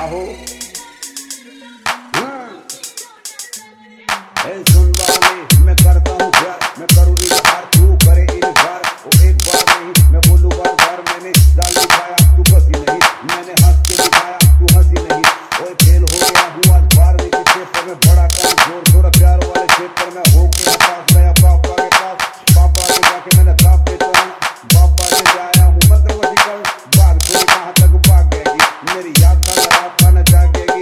हो। सुन वाले मैं करता हूँ प्यार, मैं करूँ इजहार, तू करे इनकार। वो एक बार नहीं मैं बोलूँ बार बार, मैंने जाल दिखाया तू फंसी नहीं, मैंने हंस के दिखाया तू हंसी नहीं। ओए फेल हो गया हूँ आज 12वीं के पेपर में, बड़ा कर जोर थोड़ा प्यार वाले पेपर में हो के पास गया पापा के पास। पापा के जाके मैंने दाब देता हूँ, पापा के जाया हूँ मंत्रवती कर। बाग थोड़ी कहाँ तक भाग गएगी, मेरी याद का रात का न जागेगी।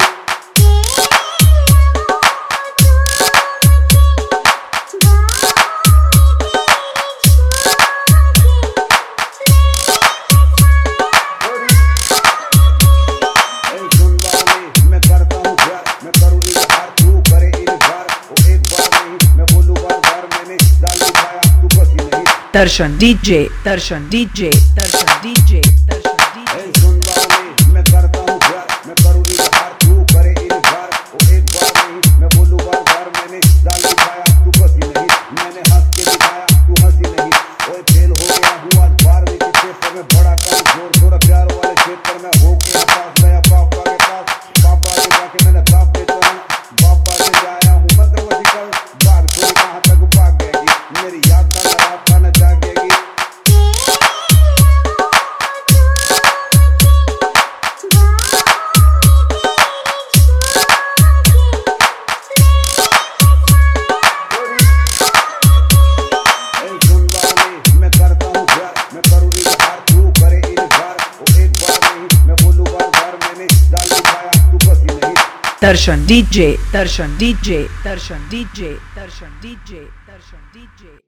Darshan DJ, Darshan DJ, Darshan DJ, Darshan DJ. सुन वाले मैं करता हूँ प्यार, मैं करूँ इजहार, तू करे इनकार। वो एक बार नहीं मैं बोलूँ बार बार, मैंने जाल दिखाया तू फंसी नहीं, मैंने हंस के दिखाया तू हंसी नहीं। ओए फेल हो गया हूँ आज 12वीं के पेपर में, बड़ा कर जोर थोड़ा प्यार वाले पेपर में हो के पास गया पापा के पास। पापा के जाके मैंने दाब देता हूँ, पापा के जाया हूँ मंत्रवती कर। बाग थोड़ी कहाँ तक भाग गएगी, मेरी याद का रात का न जागेगी। Darshan DJ, Darshan DJ, Darshan DJ, Darshan DJ, Darshan DJ.